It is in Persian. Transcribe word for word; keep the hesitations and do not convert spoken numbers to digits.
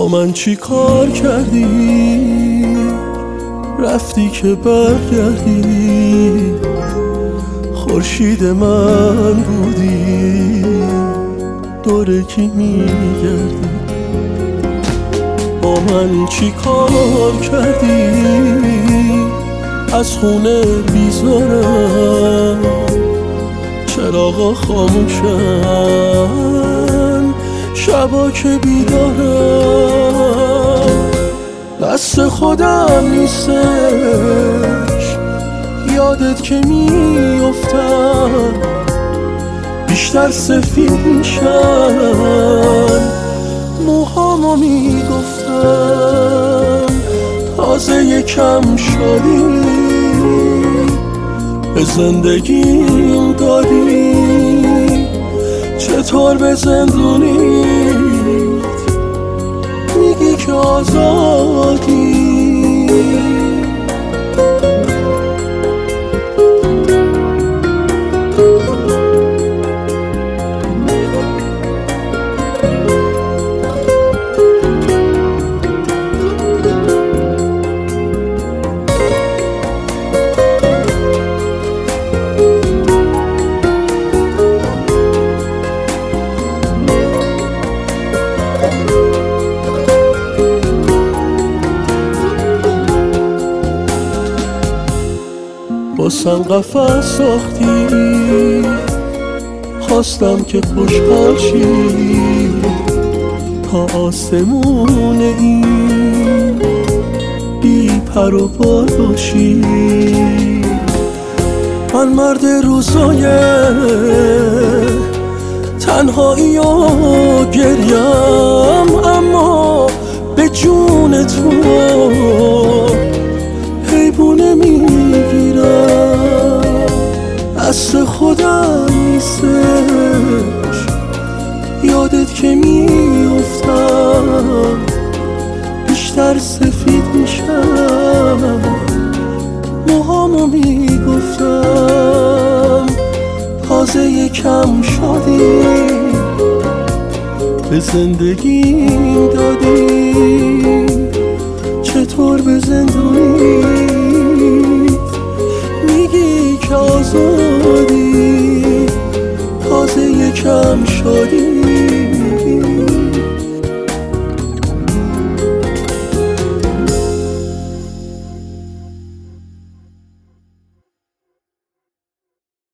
من چی کار کردی رفتی که برگردی خورشید من بودی دور کی میگردی با من چی کار کردی از خونه بیزارم چراغا خاموشن شبا که بیدارم دست خودم نیستش یادت که میافتم بیشتر سفید میشن موهامو میگفتم تازه یکم شدی به زندگیم دادی چطور به زندونیت میگی که آزادی باسم قفس ساختی خواستم که خوشحال شی تا آسمون این بی پر و بال باشی من مرد روزای تنهایی و گریم اما به جون تو حیبونه میگیرم دست خودم نیستش یادت که میافتم بیشتر سفید میشم موهامو میگفتم تازه یکم شدی به زندگیم دادی چطور به زندونی